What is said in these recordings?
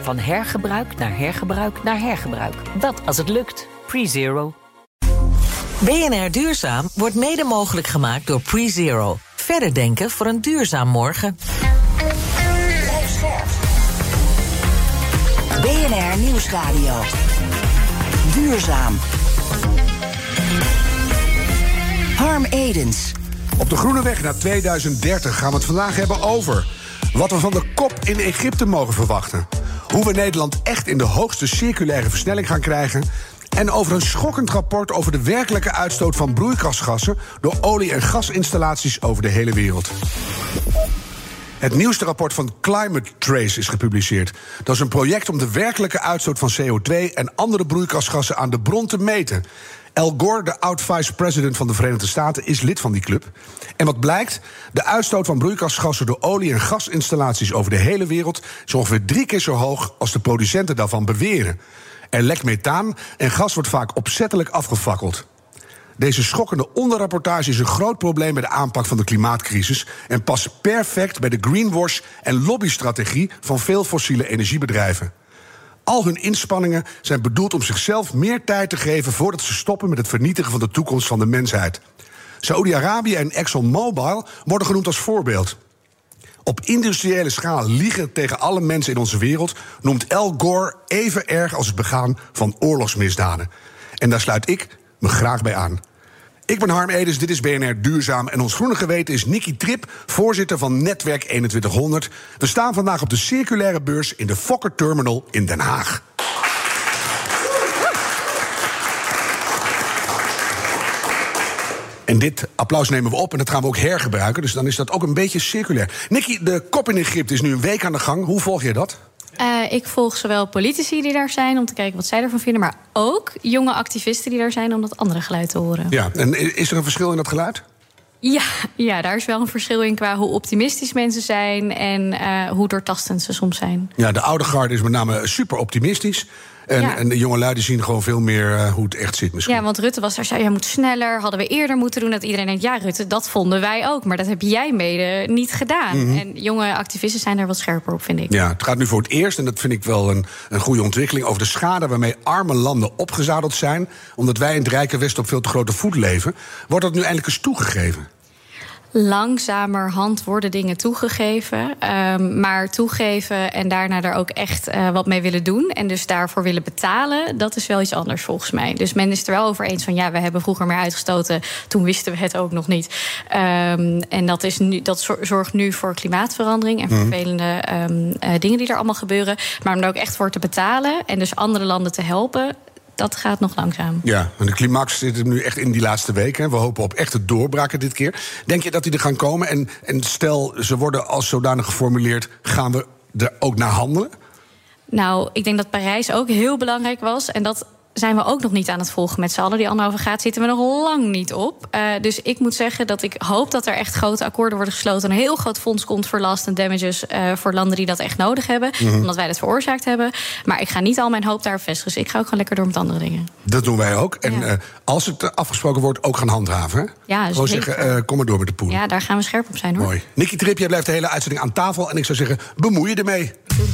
Van hergebruik naar hergebruik naar hergebruik. Dat als het lukt. PreZero. BNR Duurzaam wordt mede mogelijk gemaakt door PreZero. Verder denken voor een duurzaam morgen. BNR Nieuwsradio. Duurzaam. Harm Edens. Op de groene weg naar 2030 gaan we het vandaag hebben over wat we van de kop in Egypte mogen verwachten, hoe we Nederland echt in de hoogste circulaire versnelling gaan krijgen, en over een schokkend rapport over de werkelijke uitstoot van broeikasgassen door olie- en gasinstallaties over de hele wereld. Het nieuwste rapport van Climate Trace is gepubliceerd. Dat is een project om de werkelijke uitstoot van CO2 en andere broeikasgassen aan de bron te meten. Al Gore, de oud-vice-president van de Verenigde Staten, is lid van die club. En wat blijkt? De uitstoot van broeikasgassen door olie- en gasinstallaties over de hele wereld is ongeveer 3 keer zo hoog als de producenten daarvan beweren. Er lekt methaan en gas wordt vaak opzettelijk afgefakkeld. Deze schokkende onderrapportage is een groot probleem bij de aanpak van de klimaatcrisis en past perfect bij de greenwash- en lobbystrategie van veel fossiele energiebedrijven. Al hun inspanningen zijn bedoeld om zichzelf meer tijd te geven voordat ze stoppen met het vernietigen van de toekomst van de mensheid. Saoedi-Arabië en ExxonMobil worden genoemd als voorbeeld. Op industriële schaal liegen tegen alle mensen in onze wereld noemt Al Gore even erg als het begaan van oorlogsmisdaden. En daar sluit ik me graag bij aan. Ik ben Harm Edens, dit is BNR Duurzaam en ons groene geweten is Nicky Trip, voorzitter van Netwerk 2100. We staan vandaag op de circulaire beurs in de Fokker Terminal in Den Haag. En dit applaus nemen we op en dat gaan we ook hergebruiken, dus dan is dat ook een beetje circulair. Nicky, de kop in Egypte is nu een week aan de gang. Hoe volg je dat? Ik volg zowel politici die daar zijn om te kijken wat zij ervan vinden, maar ook jonge activisten die daar zijn om dat andere geluid te horen. Ja, en is er een verschil in dat geluid? Ja, daar is wel een verschil in qua hoe optimistisch mensen zijn en hoe doortastend ze soms zijn. Ja, de oude garde is met name super optimistisch. En de jonge lui die zien gewoon veel meer hoe het echt zit misschien. Ja, want Rutte was daar, zei, moet sneller, hadden we eerder moeten doen. Dat iedereen denkt, ja Rutte, dat vonden wij ook. Maar dat heb jij mede niet gedaan. Mm-hmm. En jonge activisten zijn daar wat scherper op, vind ik. Ja, het gaat nu voor het eerst, en dat vind ik wel een goede ontwikkeling, over de schade waarmee arme landen opgezadeld zijn, omdat wij in het rijke Westen op veel te grote voet leven. Wordt dat nu eindelijk eens toegegeven? Langzamerhand worden dingen toegegeven. Maar toegeven en daarna er ook echt wat mee willen doen en dus daarvoor willen betalen, dat is wel iets anders volgens mij. Dus men is er wel over eens van we hebben vroeger meer uitgestoten, toen wisten we het ook nog niet. En dat zorgt nu voor klimaatverandering en vervelende dingen die er allemaal gebeuren. Maar om er ook echt voor te betalen en dus andere landen te helpen, dat gaat nog langzaam. Ja, en de climax zit er nu echt in die laatste weken. We hopen op echte doorbraken dit keer. Denk je dat die er gaan komen? En stel, ze worden als zodanig geformuleerd, gaan we er ook naar handelen? Nou, ik denk dat Parijs ook heel belangrijk was. En dat zijn we ook nog niet aan het volgen met z'n allen. Die 1,5 graad zitten we nog lang niet op. Dus ik moet zeggen dat ik hoop dat er echt grote akkoorden worden gesloten. Een heel groot fonds komt voor last and damages voor landen die dat echt nodig hebben. Omdat wij dat veroorzaakt hebben. Maar ik ga niet al mijn hoop daar vestigen. Dus ik ga ook gewoon lekker door met andere dingen. Dat doen wij ook. En als het afgesproken wordt, ook gaan handhaven. Hè? Ja, dus gewoon zeggen, kom maar door met de poen. Ja, daar gaan we scherp op zijn, hoor. Mooi. Nicky Trip, jij blijft de hele uitzending aan tafel. En ik zou zeggen, bemoei je ermee.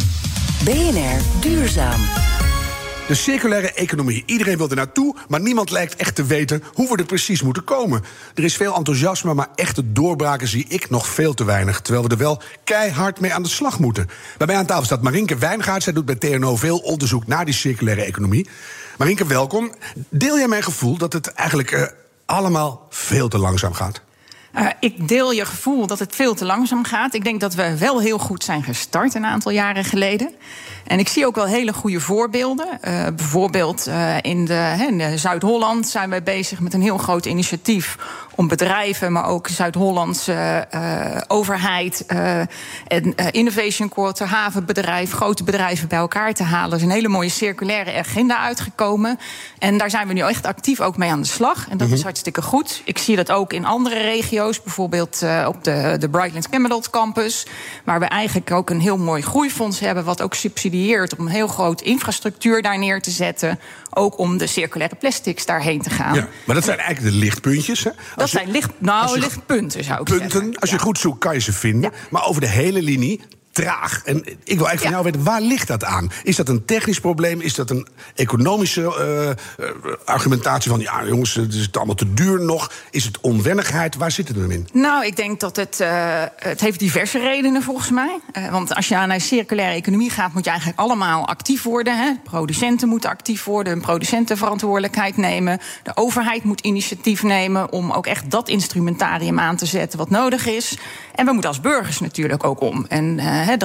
BNR Duurzaam. De circulaire economie. Iedereen wil er naartoe, maar niemand lijkt echt te weten hoe we er precies moeten komen. Er is veel enthousiasme, maar echte doorbraken zie ik nog veel te weinig. Terwijl we er wel keihard mee aan de slag moeten. Bij mij aan tafel staat Marinke Wijngaard. Zij doet bij TNO veel onderzoek naar die circulaire economie. Marinke, welkom. Deel jij mijn gevoel dat het eigenlijk allemaal veel te langzaam gaat? Ik deel je gevoel dat het veel te langzaam gaat. Ik denk dat we wel heel goed zijn gestart een aantal jaren geleden. En ik zie ook wel hele goede voorbeelden. Bijvoorbeeld in Zuid-Holland zijn wij bezig met een heel groot initiatief om bedrijven, maar ook Zuid-Hollandse overheid, Innovation Quarter, havenbedrijf, grote bedrijven bij elkaar te halen. Er is een hele mooie circulaire agenda uitgekomen. En daar zijn we nu echt actief ook mee aan de slag. En dat is hartstikke goed. Ik zie dat ook in andere regio's, bijvoorbeeld op de Brightlands Camelot Campus, waar we eigenlijk ook een heel mooi groeifonds hebben, wat ook subsidieert om een heel groot infrastructuur daar neer te zetten. Ook om de circulaire plastics daarheen te gaan. Ja, maar dat zijn eigenlijk de lichtpuntjes, hè? Dat zijn lichtpunten, zou ik zeggen. Als je goed zoekt, kan je ze vinden. Ja. Maar over de hele linie traag. En ik wil eigenlijk van jou weten, waar ligt dat aan? Is dat een technisch probleem? Is dat een economische argumentatie van... ja, jongens, het is allemaal te duur nog? Is het onwennigheid? Waar zit het hem in? Nou, ik denk dat het heeft diverse redenen volgens mij. Want als je naar een circulaire economie gaat... moet je eigenlijk allemaal actief worden. Hè? Producenten moeten actief worden, hun producentenverantwoordelijkheid nemen. De overheid moet initiatief nemen om ook echt dat instrumentarium aan te zetten wat nodig is. En we moeten als burgers natuurlijk ook om. En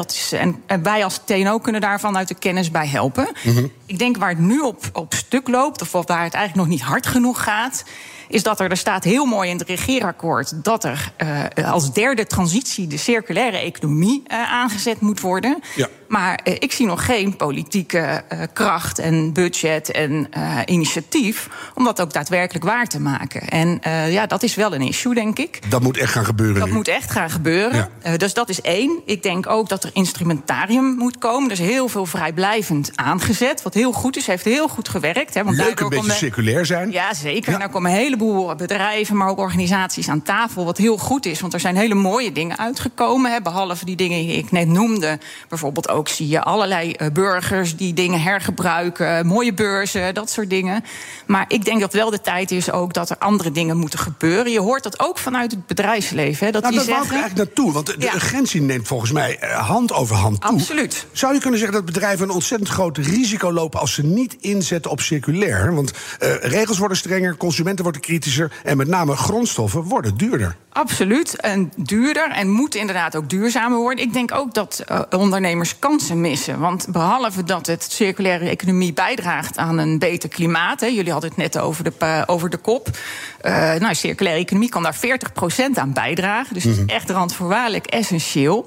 wij als TNO kunnen daar vanuit de kennis bij helpen. Mm-hmm. Ik denk waar het nu op stuk loopt, of waar het eigenlijk nog niet hard genoeg gaat... is dat er staat heel mooi in het regeerakkoord... dat er als derde transitie de circulaire economie aangezet moet worden. Ja. Maar ik zie nog geen politieke kracht en budget en initiatief... om dat ook daadwerkelijk waar te maken. En dat is wel een issue, denk ik. Dat moet echt gaan gebeuren. Dat moet echt gaan gebeuren. Ja. Dus dat is één. Ik denk ook dat er instrumentarium moet komen. Er is heel veel vrijblijvend aangezet. Wat heel goed is, heeft heel goed gewerkt. Hè, want leuk een beetje circulair zijn. Ja, zeker. Ja. En daar komen een heleboel bedrijven, maar ook organisaties aan tafel... wat heel goed is, want er zijn hele mooie dingen uitgekomen. Hè, behalve die dingen die ik net noemde. Bijvoorbeeld ook zie je allerlei burgers die dingen hergebruiken. Mooie beurzen, dat soort dingen. Maar ik denk dat wel de tijd is ook dat er andere dingen moeten gebeuren. Je hoort dat ook vanuit het bedrijfsleven. Hè, dat wou ik eigenlijk naartoe, want de urgentie neemt volgens mij hand over hand toe. Absoluut. Zou je kunnen zeggen dat bedrijven een ontzettend groot risico lopen... als ze niet inzetten op circulair? Want regels worden strenger, consumenten worden kritischer... en met name grondstoffen worden duurder. Absoluut, en duurder en moet inderdaad ook duurzamer worden. Ik denk ook dat ondernemers kansen missen. Want behalve dat het circulaire economie bijdraagt aan een beter klimaat... Hè, jullie hadden het net over de kop... circulaire economie kan daar 40% aan bijdragen. Dus het is echt randvoorwaardelijk essentieel...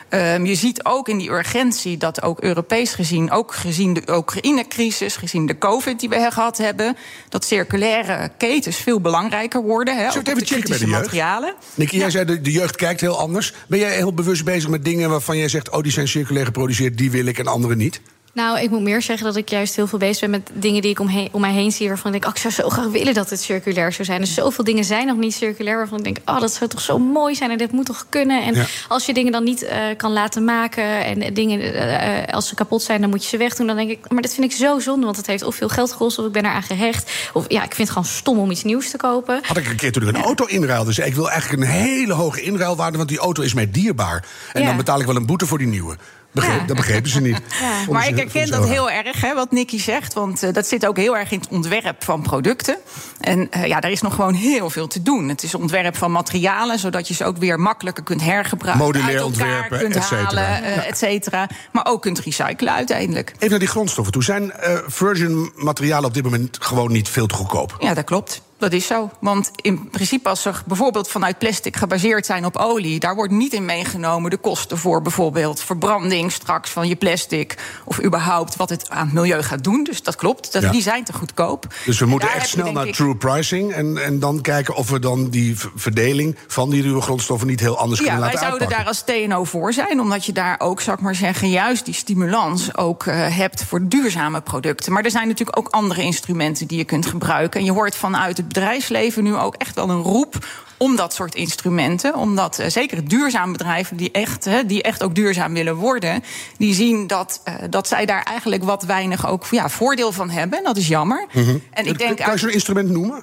Je ziet ook in die urgentie dat ook Europees gezien... ook gezien de Oekraïne-crisis, gezien de COVID die we gehad hebben... dat circulaire ketens veel belangrijker worden. Zullen we het even checken bij de jeugd? Materialen. Nicky, jij zei de jeugd kijkt heel anders. Ben jij heel bewust bezig met dingen waarvan jij zegt... die zijn circulair geproduceerd, die wil ik en andere niet? Nou, ik moet meer zeggen dat ik juist heel veel bezig ben met dingen die ik om mij heen zie... waarvan ik denk, ik zou zo graag willen dat het circulair zou zijn. Dus zoveel dingen zijn nog niet circulair, waarvan ik denk... dat zou toch zo mooi zijn en dit moet toch kunnen. En als je dingen dan niet kan laten maken... en dingen, als ze kapot zijn, dan moet je ze wegdoen... dan denk ik, maar dat vind ik zo zonde, want het heeft of veel geld gekost... of ik ben eraan gehecht. Of ik vind het gewoon stom om iets nieuws te kopen. Had ik een keer toen ik een auto inruilde... zei ik wil eigenlijk een hele hoge inruilwaarde... want die auto is mij dierbaar. En dan betaal ik wel een boete voor die nieuwe. Dat begrepen ze niet. Ja. Maar ik herken dat heel erg, wat Nicky zegt. Want dat zit ook heel erg in het ontwerp van producten. En daar is nog gewoon heel veel te doen. Het is ontwerp van materialen, zodat je ze ook weer makkelijker kunt hergebruiken. Modulair ontwerpen, kunt halen, et cetera. Maar ook kunt recyclen uiteindelijk. Even naar die grondstoffen toe. Zijn virgin materialen op dit moment gewoon niet veel te goedkoop? Ja, dat klopt. Dat is zo. Want in principe als ze bijvoorbeeld vanuit plastic gebaseerd zijn op olie... daar wordt niet in meegenomen de kosten voor bijvoorbeeld verbranding straks van je plastic... of überhaupt wat het aan het milieu gaat doen. Dus dat klopt, die zijn te goedkoop. Dus we moeten echt snel naar true pricing... en dan kijken of we dan die verdeling van die ruwe grondstoffen... niet heel anders kunnen laten uitpakken. Ja, wij zouden daar als TNO voor zijn... omdat je daar ook, zou ik maar zeggen, juist die stimulans ook hebt... voor duurzame producten. Maar er zijn natuurlijk ook andere instrumenten die je kunt gebruiken. En je hoort vanuit het bedrijfsleven nu ook echt wel een roep om dat soort instrumenten. Omdat zeker duurzame bedrijven die echt ook duurzaam willen worden... die zien dat zij daar eigenlijk wat weinig ook voordeel van hebben. En dat is jammer. Mm-hmm. Kan je zo'n instrument noemen?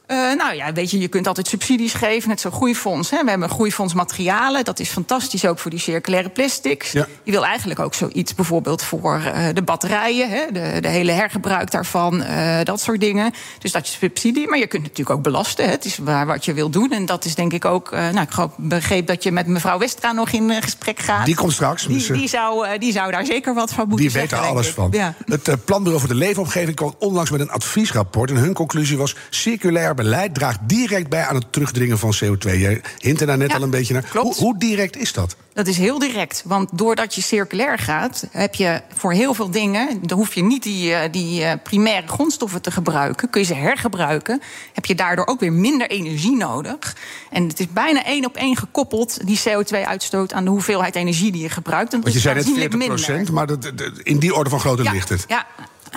Je kunt altijd subsidies geven, net zo'n groeifonds. Hè. We hebben een groeifonds materialen, dat is fantastisch ook voor die circulaire plastics. Ja. Je wil eigenlijk ook zoiets bijvoorbeeld voor de batterijen, hè, de hele hergebruik daarvan, dat soort dingen. Dus dat is subsidie, maar je kunt natuurlijk ook belasten. Hè. Het is wat je wil doen en dat is denk ik ook... ik begreep dat je met mevrouw Westra nog in gesprek gaat. Die komt straks. Die zou daar zeker wat van moeten zeggen. Die weet er alles van. Ja. Het Planbureau voor de Leefomgeving kwam onlangs met een adviesrapport... en hun conclusie was circulair beleid draagt direct bij aan het terugdringen van CO2. Je hintte daar net al een beetje naar. Hoe direct is dat? Dat is heel direct, want doordat je circulair gaat... heb je voor heel veel dingen... dan hoef je niet die primaire grondstoffen te gebruiken... kun je ze hergebruiken... heb je daardoor ook weer minder energie nodig. En het is bijna 1 op 1 gekoppeld... die CO2-uitstoot aan de hoeveelheid energie die je gebruikt. Want je zei net 40%, maar in die orde van grootte ligt het. Ja.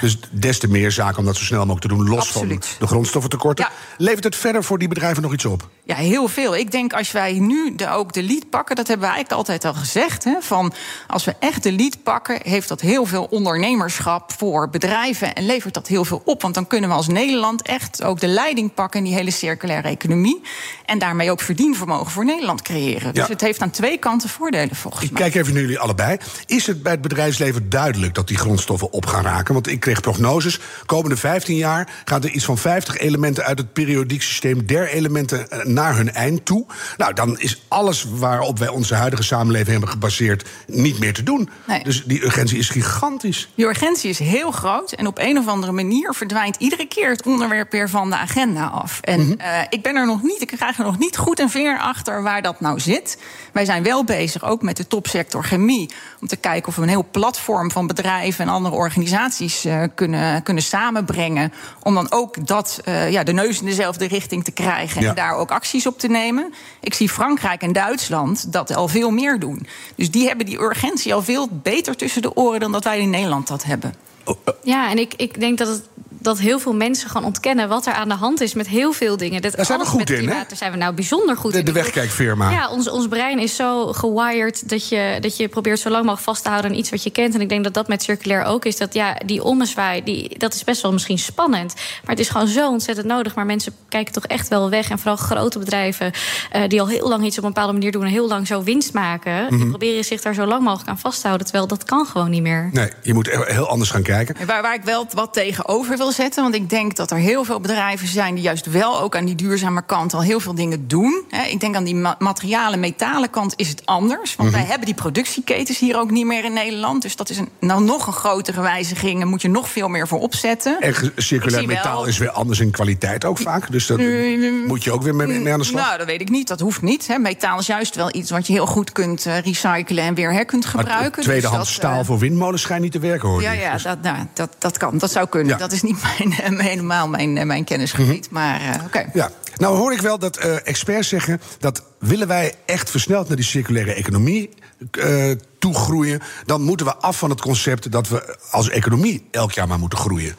Dus des te meer zaken om dat zo snel mogelijk te doen, los Absoluut. van de grondstoffentekorten. Ja. Levert het verder voor die bedrijven nog iets op? Ja, heel veel. Ik denk als wij nu ook de lead pakken, dat hebben we eigenlijk altijd al gezegd. Hè, van als we echt de lead pakken, heeft dat heel veel ondernemerschap voor bedrijven en levert dat heel veel op. Want dan kunnen we als Nederland echt ook de leiding pakken in die hele circulaire economie. En daarmee ook verdienvermogen voor Nederland creëren. Dus het heeft aan twee kanten voordelen volgens mij. Ik kijk even naar jullie allebei. Is het bij het bedrijfsleven duidelijk dat die grondstoffen op gaan raken? Want ik kreeg prognoses. Komende 15 jaar gaan er iets van 50 elementen uit het periodiek systeem der elementen naar hun eind toe. Nou, dan is alles waarop wij onze huidige samenleving hebben gebaseerd niet meer te doen. Nee. Dus die urgentie is gigantisch. Die urgentie is heel groot en op een of andere manier verdwijnt iedere keer het onderwerp weer van de agenda af. En ik krijg er nog niet goed een vinger achter waar dat nou zit. Wij zijn wel bezig, ook met de topsector chemie, om te kijken of we een heel platform van bedrijven en andere organisaties kunnen samenbrengen. Om dan ook de neus in dezelfde richting te krijgen en daar ook acties op te nemen. Ik zie Frankrijk en Duitsland dat al veel meer doen. Dus die hebben die urgentie al veel beter tussen de oren dan dat wij in Nederland dat hebben. Ja, en ik denk dat heel veel mensen gewoon ontkennen wat er aan de hand is met heel veel dingen. Daar zijn we goed in, hè? Daar zijn we nou bijzonder goed in. De wegkijkfirma. Ja, ons brein is zo gewired dat je probeert zo lang mogelijk vast te houden aan iets wat je kent. En ik denk dat dat met circulair ook is. Dat die ommezwaai, dat is best wel misschien spannend. Maar het is gewoon zo ontzettend nodig. Maar mensen kijken toch echt wel weg. En vooral grote bedrijven die al heel lang iets op een bepaalde manier doen en heel lang zo winst maken. Die proberen zich daar zo lang mogelijk aan vast te houden. Terwijl dat kan gewoon niet meer. Nee, je moet heel anders gaan kijken. Waar ik wel wat tegenover wil zetten, want ik denk dat er heel veel bedrijven zijn die juist wel ook aan die duurzame kant al heel veel dingen doen. Ik denk aan die materialen, metalen kant is het anders. Want wij hebben die productieketens hier ook niet meer in Nederland. Dus dat is nog een grotere wijziging. Daar moet je nog veel meer voor opzetten. En circulair metaal is weer anders in kwaliteit ook vaak. Dus dat moet je ook weer mee aan de slag. Nou, dat weet ik niet. Dat hoeft niet. Metaal is juist wel iets wat je heel goed kunt recyclen en weer kunt gebruiken. Maar tweedehands staal voor windmolens schijnt niet te werken, hoor. Ja, dat kan. Dat zou kunnen. Ja. Dat is niet helemaal mijn kennisgebied. Maar oké. Ja. Nou hoor ik wel dat experts zeggen dat willen wij echt versneld naar die circulaire economie toegroeien, dan moeten we af van het concept dat we als economie elk jaar maar moeten groeien.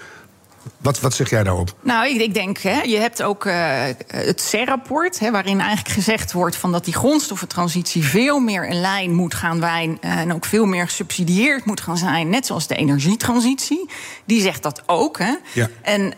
Wat zeg jij daarop? Nou, ik denk, je hebt ook het CER-rapport, waarin eigenlijk gezegd wordt van dat die grondstoffentransitie veel meer in lijn moet gaan zijn en ook veel meer gesubsidieerd moet gaan zijn, net zoals de energietransitie. Die zegt dat ook. Hè? Ja. En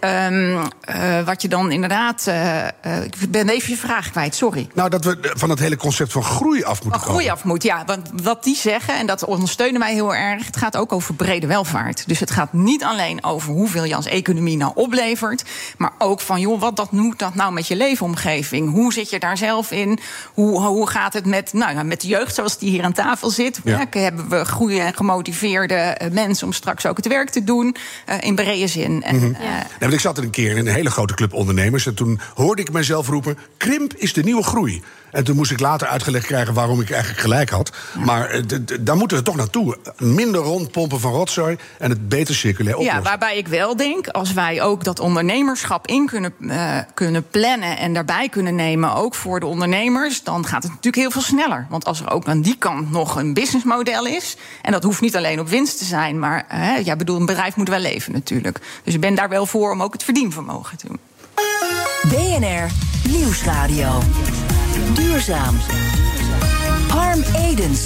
wat je dan inderdaad, ik ben even je vraag kwijt, sorry. Nou, dat we van het hele concept van groei af moeten komen. Groei af moet, ja. Want wat die zeggen, en dat ondersteunen wij heel erg, het gaat ook over brede welvaart. Dus het gaat niet alleen over hoeveel je als economie nou oplevert, maar ook van, joh, wat moet dat nou met je leefomgeving? Hoe zit je daar zelf in? Hoe gaat het met de jeugd zoals die hier aan tafel zit? Ja. Hebben we goede en gemotiveerde mensen om straks ook het werk te doen in brede zin? En, ik zat er een keer in een hele grote club ondernemers en toen hoorde ik mezelf roepen, krimp is de nieuwe groei. En toen moest ik later uitgelegd krijgen waarom ik eigenlijk gelijk had. Ja. Maar daar moeten we toch naartoe. Minder rondpompen van rotzooi en het beter circulair oplossen. Ja, waarbij ik wel denk, als wij ook dat ondernemerschap in kunnen plannen en daarbij kunnen nemen, ook voor de ondernemers, dan gaat het natuurlijk heel veel sneller. Want als er ook aan die kant nog een businessmodel is, en dat hoeft niet alleen op winst te zijn, maar een bedrijf moet wel leven natuurlijk. Dus ik ben daar wel voor om ook het verdienvermogen te doen. BNR Nieuwsradio. Duurzaam. Harm Edens.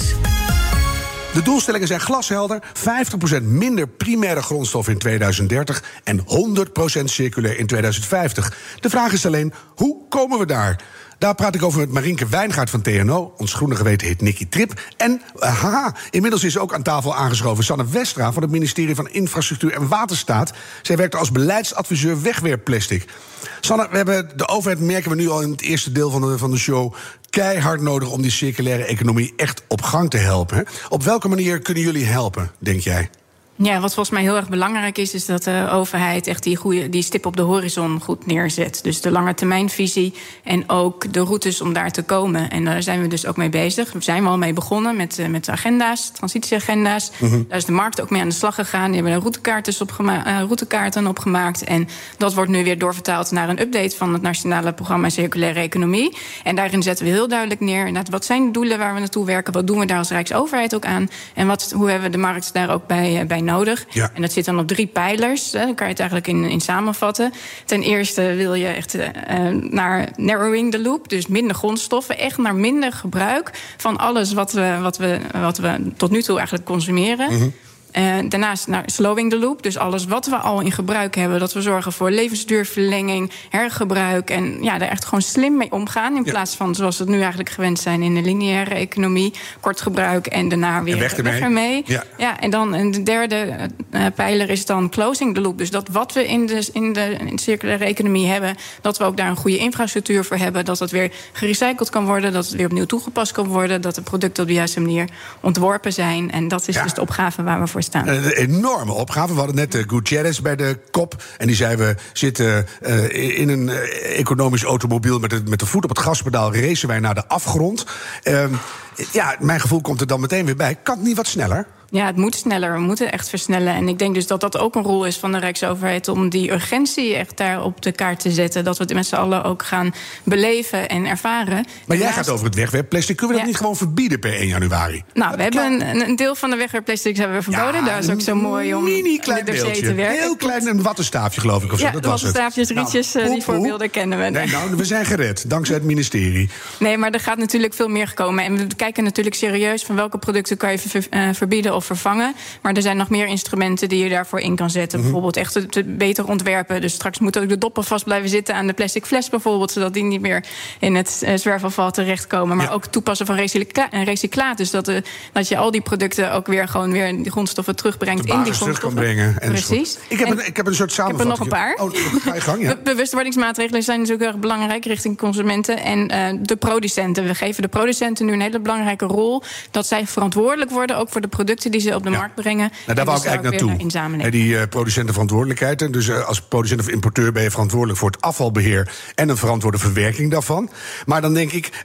De doelstellingen zijn glashelder. 50% minder primaire grondstoffen in 2030 en 100% circulair in 2050. De vraag is alleen, hoe komen we daar? Daar praat ik over met Marienke Wijngaard van TNO. Ons groene geweten heet Nicky Trip. En inmiddels is ook aan tafel aangeschoven Sanne Westra van het ministerie van Infrastructuur en Waterstaat. Zij werkt als beleidsadviseur wegwerpplastic. Sanne, we hebben de overheid, merken we nu al in het eerste deel van de show, keihard nodig om die circulaire economie echt op gang te helpen. Hè? Op welke manier kunnen jullie helpen, denk jij? Ja, wat volgens mij heel erg belangrijk is dat de overheid echt die stip op de horizon goed neerzet. Dus de langetermijnvisie en ook de routes om daar te komen. En daar zijn we dus ook mee bezig. We zijn al mee begonnen met de agenda's, transitieagenda's. Daar is de markt ook mee aan de slag gegaan. Die hebben routekaarten opgemaakt. En dat wordt nu weer doorvertaald naar een update van het Nationale Programma Circulaire Economie. En daarin zetten we heel duidelijk neer, wat zijn de doelen waar we naartoe werken? Wat doen we daar als Rijksoverheid ook aan? En hoe hebben we de markt daar ook bij nodig? nodig. Ja. En dat zit dan op 3 pijlers. Dan kan je het eigenlijk in samenvatten. Ten eerste wil je echt naar narrowing the loop. Dus minder grondstoffen. Echt naar minder gebruik van alles wat we tot nu toe eigenlijk consumeren. Mm-hmm. Daarnaast naar slowing the loop. Dus alles wat we al in gebruik hebben. Dat we zorgen voor levensduurverlenging, hergebruik. En daar echt gewoon slim mee omgaan. In plaats van zoals we het nu eigenlijk gewend zijn in de lineaire economie. Kort gebruik en daarna weer weg ermee. Ja, en dan de derde pijler is dan closing the loop. Dus dat wat we in de circulaire economie hebben, dat we ook daar een goede infrastructuur voor hebben. Dat het weer gerecycled kan worden. Dat het weer opnieuw toegepast kan worden. Dat de producten op de juiste manier ontworpen zijn. En dat is dus de opgave waar we voor staan. Een enorme opgave. We hadden net Gutierrez bij de kop. En die zei, we zitten in een economisch automobiel met de voet op het gaspedaal, racen wij naar de afgrond. Mijn gevoel komt er dan meteen weer bij. Kan het niet wat sneller? Ja, het moet sneller. We moeten echt versnellen. En ik denk dus dat dat ook een rol is van de Rijksoverheid om die urgentie echt daar op de kaart te zetten. Dat we het met z'n allen ook gaan beleven en ervaren. Maar jij gaat over het wegwerpplastic. Kunnen we dat niet gewoon verbieden per 1 januari? Nou, we hebben een deel van de wegwerpplastic hebben we verboden. Daar is ook zo mooi om in het dossier te werken. Heel klein, een wattenstaafje geloof ik. Of zo. Dat was het. Wattenstaafjes, rietjes, die voorbeelden kennen we. Nee, we zijn gered, dankzij het ministerie. Nee, maar er gaat natuurlijk veel meer komen. En we kijken natuurlijk serieus van welke producten kan je verbieden of vervangen. Maar er zijn nog meer instrumenten die je daarvoor in kan zetten. Mm-hmm. Bijvoorbeeld echt te beter ontwerpen. Dus straks moeten ook de doppen vast blijven zitten aan de plastic fles bijvoorbeeld, zodat die niet meer in het zwerfafval terechtkomen. Maar ook toepassen van recyclaat. Dus dat je al die producten ook weer gewoon weer die grondstoffen terugbrengt in die grondstoffen. Terug kan brengen. Precies. Ik heb een soort samenvatting. Ik heb er nog een paar. Ga je gang, ja. Bewustwordingsmaatregelen zijn natuurlijk erg belangrijk richting consumenten en de producenten. We geven de producenten nu een hele belangrijke rol. Dat zij verantwoordelijk worden ook voor de producten die ze op de markt brengen. Nou, daar wou ik eigenlijk naartoe. Die producentenverantwoordelijkheid. En dus als producent of importeur ben je verantwoordelijk voor het afvalbeheer en een verantwoorde verwerking daarvan. Maar dan denk ik,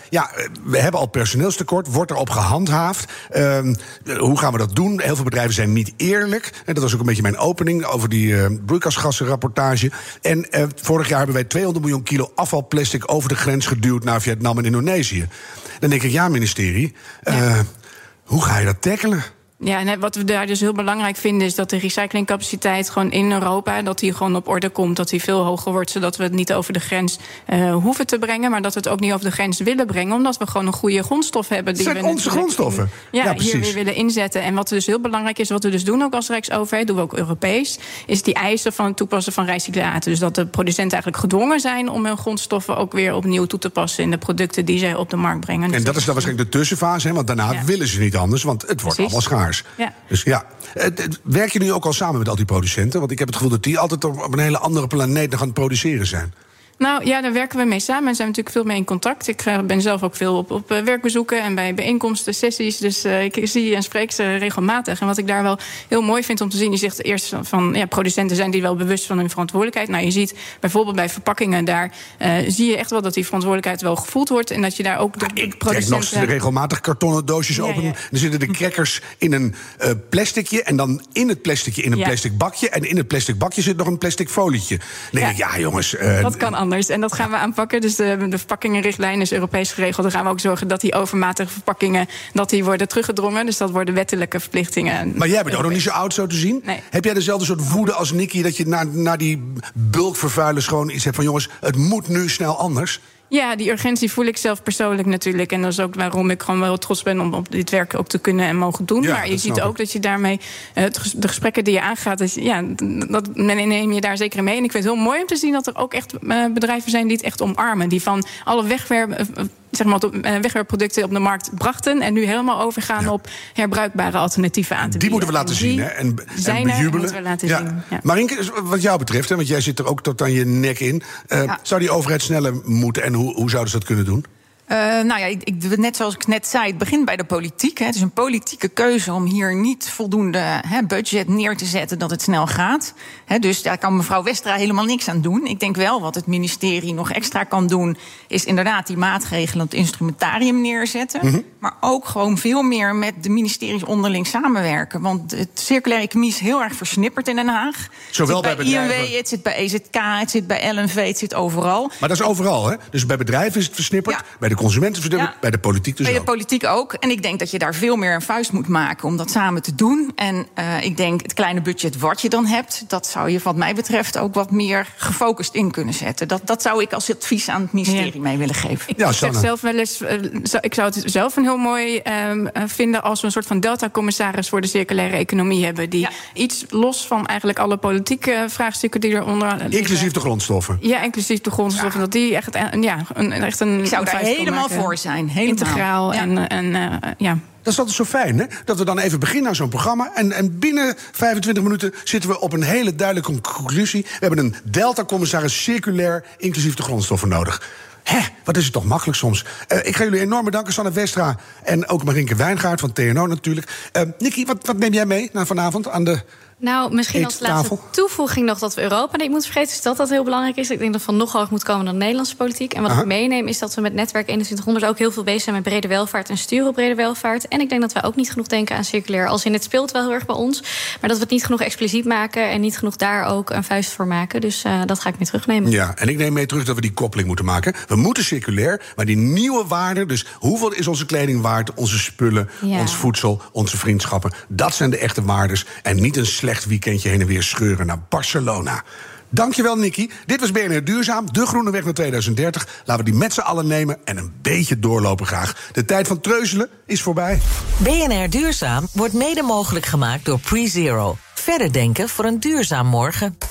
we hebben al personeelstekort. Wordt erop gehandhaafd? Hoe gaan we dat doen? Heel veel bedrijven zijn niet eerlijk. En dat was ook een beetje mijn opening over die broeikasgassenrapportage. En vorig jaar hebben wij 200 miljoen kilo afvalplastic over de grens geduwd naar Vietnam en Indonesië. Dan denk ik, ministerie, hoe ga je dat tackelen? Ja, en wat we daar dus heel belangrijk vinden is dat de recyclingcapaciteit gewoon in Europa, dat die gewoon op orde komt, dat die veel hoger wordt, zodat we het niet over de grens hoeven te brengen, maar dat we het ook niet over de grens willen brengen, omdat we gewoon een goede grondstof hebben. Die zijn onze grondstoffen. Hier weer willen inzetten. En wat dus heel belangrijk is, wat we dus doen ook als Rijksoverheid, doen we ook Europees, is die eisen van het toepassen van recyclaten. Dus dat de producenten eigenlijk gedwongen zijn om hun grondstoffen ook weer opnieuw toe te passen in de producten die zij op de markt brengen. Dus en dat is dan waarschijnlijk de tussenfase, want daarna willen ze niet anders, want het wordt allemaal schaars. Ja. Dus werk je nu ook al samen met al die producenten? Want ik heb het gevoel dat die altijd op een hele andere planeet gaan produceren zijn. Nou ja, daar werken we mee samen en zijn we natuurlijk veel mee in contact. Ik ben zelf ook veel op werkbezoeken en bij bijeenkomsten, sessies. Dus ik zie en spreek ze regelmatig. En wat ik daar wel heel mooi vind om te zien, je zegt eerst van producenten zijn die wel bewust van hun verantwoordelijkheid. Nou, je ziet bijvoorbeeld bij verpakkingen, daar zie je echt wel dat die verantwoordelijkheid wel gevoeld wordt. En dat je daar ook de producenten... Ik trek nog regelmatig kartonnen doosjes open. Dan zitten de crackers in een plasticje en dan in het plasticje in een plastic bakje. En in het plastic bakje zit nog een plastic folietje. Dan denk ik, jongens... dat kan anders. En dat gaan we aanpakken. Dus de verpakkingenrichtlijn is Europees geregeld. Dan gaan we ook zorgen dat die overmatige verpakkingen die worden teruggedrongen. Dus dat worden wettelijke verplichtingen. Maar jij bent ook nog niet zo oud zo te zien. Nee. Heb jij dezelfde soort woede als Nicky dat je naar die bulkvervuilers gewoon iets hebt van jongens, het moet nu snel anders? Ja, die urgentie voel ik zelf persoonlijk natuurlijk. En dat is ook waarom ik gewoon wel trots ben om op dit werk ook te kunnen en mogen doen. Ja, maar je ziet ook dat je daarmee de gesprekken die je aangaat, dat neem je daar zeker mee. En ik vind het heel mooi om te zien dat er ook echt bedrijven zijn die het echt omarmen. Die van alle wegwerpproducten op de markt brachten en nu helemaal overgaan op herbruikbare alternatieven aan te bieden. Die moeten we laten zien en bejubelen. Moeten we laten zien. Ja. Marinke, wat jou betreft, want jij zit er ook tot aan je nek in. Zou die overheid sneller moeten en hoe zouden ze dat kunnen doen? Net zoals ik net zei, het begint bij de politiek. Het is een politieke keuze om hier niet voldoende budget neer te zetten dat het snel gaat. Dus daar kan mevrouw Westra helemaal niks aan doen. Ik denk wel wat het ministerie nog extra kan doen, is inderdaad die maatregelen, het instrumentarium neerzetten. Mm-hmm. Maar ook gewoon veel meer met de ministeries onderling samenwerken. Want het circulaire economie is heel erg versnipperd in Den Haag. Zowel bij bedrijven. INW, het zit bij EZK, het zit bij LNV, het zit overal. Maar dat is overal, hè? Dus bij bedrijven is het versnipperd, bij de consumenten verdubbeld, Ja. bij de politiek dus Bij de ook. politiek ook. En ik denk dat je daar veel meer een vuist moet maken om dat samen te doen. En ik denk het kleine budget wat je dan hebt, dat zou je wat mij betreft ook wat meer gefocust in kunnen zetten. Dat zou ik als advies aan het ministerie mee willen geven. Ik zeg zelf wel eens, ik zou het zelf een heel mooi vinden als we een soort van Delta-commissaris voor de circulaire economie hebben. Die iets los van eigenlijk alle politieke vraagstukken die eronder liggen. Inclusief de grondstoffen. Ja, inclusief de grondstoffen. Dat die echt een. Ik zou daar helemaal voor zijn. Helemaal. Integraal ja. Dat is altijd zo fijn, hè? Dat we dan even beginnen aan zo'n programma. En binnen 25 minuten zitten we op een hele duidelijke conclusie. We hebben een Delta-commissaris circulair, inclusief de grondstoffen nodig. Wat is het toch makkelijk soms. Ik ga jullie enorm bedanken, Sanne Westra en ook Marinke Wijngaard van TNO natuurlijk. Nikki, wat neem jij mee naar vanavond aan de... Nou, misschien als laatste eettafel? toevoeging nog dat we Europa niet moeten vergeten. Dus dat heel belangrijk is. Ik denk dat van nog hoog moet komen dan de Nederlandse politiek. En wat ik meeneem is dat we met Netwerk 2100 ook heel veel bezig zijn met brede welvaart en sturen op brede welvaart. En ik denk dat wij ook niet genoeg denken aan circulair. Als in het speelt wel heel erg bij ons. Maar dat we het niet genoeg expliciet maken en niet genoeg daar ook een vuist voor maken. Dus dat ga ik mee terugnemen. Ja, en ik neem mee terug dat we die koppeling moeten maken. We moeten circulair, maar die nieuwe waarden, dus hoeveel is onze kleding waard, onze spullen, ons voedsel, onze vriendschappen, dat zijn de echte waardes. En niet een slecht weekendje heen en weer scheuren naar Barcelona. Dankjewel, Nikki. Dit was BNR Duurzaam, de groene weg naar 2030. Laten we die met z'n allen nemen en een beetje doorlopen graag. De tijd van treuzelen is voorbij. BNR Duurzaam wordt mede mogelijk gemaakt door PreZero. Verder denken voor een duurzaam morgen.